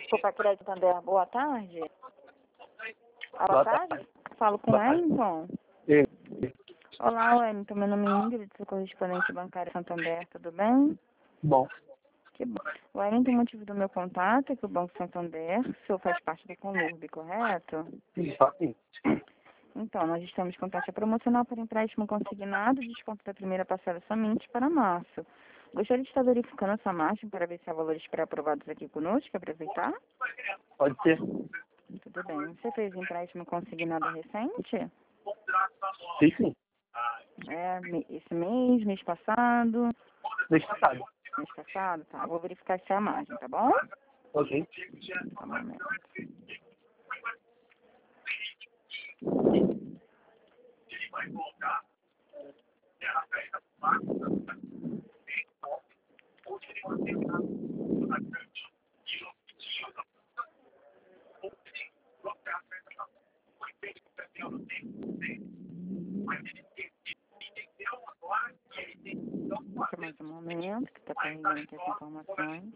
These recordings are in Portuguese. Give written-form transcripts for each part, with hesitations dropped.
Desculpa, Crédito Santander, boa tarde. Boa Boa tarde. Falo com Boa tarde. Wellington. Sim. Olá, Wellington. Meu nome é Ingrid, sou correspondente bancária Santander. Tudo bem? Bom, Que bom. Wellington, o motivo do meu contato é que o Banco Santander, o senhor faz parte do Conlurb, correto? sim, só sim. Então, nós estamos com taxa promocional para empréstimo consignado, desconto da primeira parcela somente para março. Gostaria de estar verificando essa margem para ver se há valores pré-aprovados aqui conosco, aproveitar? Pode ser. Tudo bem. Você fez empréstimo consignado recente? Sim, sim. Esse mês passado? Mês passado. Mês passado? Tá. Vou verificar se há margem, tá bom? Ok. Tá, um momento. Só mais um momento, que está carregando aqui as informações.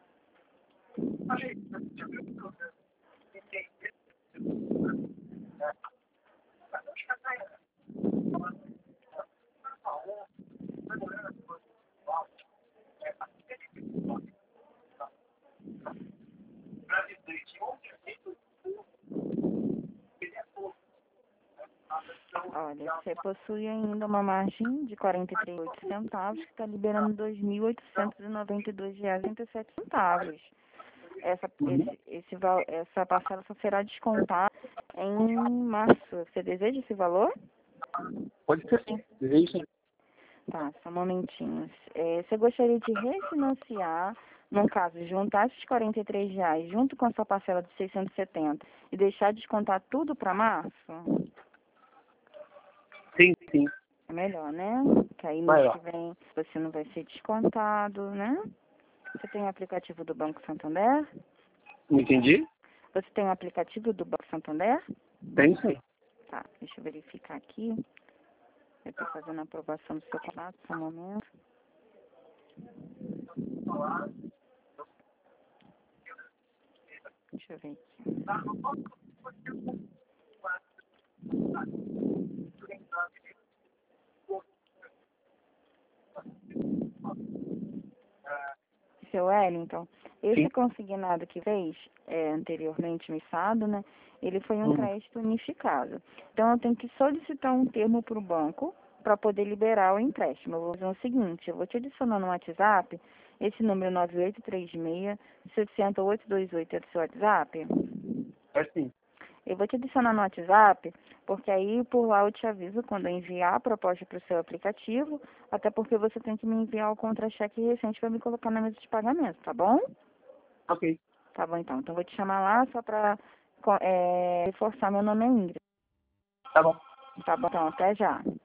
Olha, você possui ainda uma margem de 43,8 centavos, que está liberando R$ 2.892,37. Essa parcela só será descontada em março. Você deseja esse valor? Pode ser sim. Desejo sim. Tá, só um momentinho. Você gostaria de refinanciar, no caso, juntar esses R$ 43 junto com a sua parcela de 670 e deixar descontar tudo para março? Sim, sim. É melhor, né? Que aí mês Melhor. que vem você não vai ser descontado, né? Você tem o aplicativo do Banco Santander? Não entendi? Você tem o aplicativo do Banco Santander? Tem sim. Tá, deixa eu verificar aqui. Eu estou fazendo a aprovação do seu contrato, só um momento. Deixa eu ver aqui. Seu Wellington, esse Sim. consignado que fez anteriormente missado, né? Ele foi um crédito unificado. Então, eu tenho que solicitar um termo para o banco para poder liberar o empréstimo. Eu vou fazer o seguinte, eu vou te adicionar no WhatsApp esse número 9836-60828 é do seu WhatsApp? É sim. Eu vou te adicionar no WhatsApp, porque aí por lá eu te aviso quando eu enviar a proposta para o seu aplicativo, até porque você tem que me enviar o contra-cheque recente para me colocar na mesa de pagamento, tá bom? Ok. Tá bom, então. Então, eu vou te chamar lá só para reforçar. Meu nome é Ingrid. Tá bom. Tá bom, então. Até já.